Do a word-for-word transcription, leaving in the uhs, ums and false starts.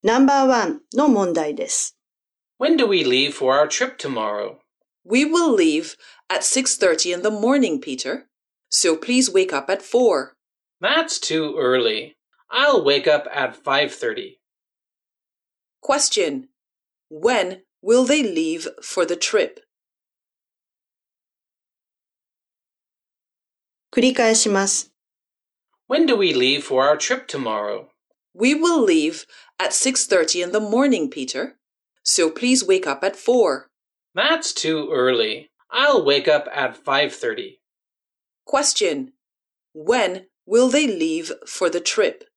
ナンバーワンの問題です。 When do we leave for our trip tomorrow? We will leave at six thirty in the morning, Peter. So please wake up at four. That's too early. I'll wake up at five thirty. Question. When will they leave for the trip? 繰り返します。 When do we leave for our trip tomorrow? We will leave at six thirty in the morning, Peter. So please wake up at four. That's too early. I'll wake up at five thirty. Question. When will they leave for the trip?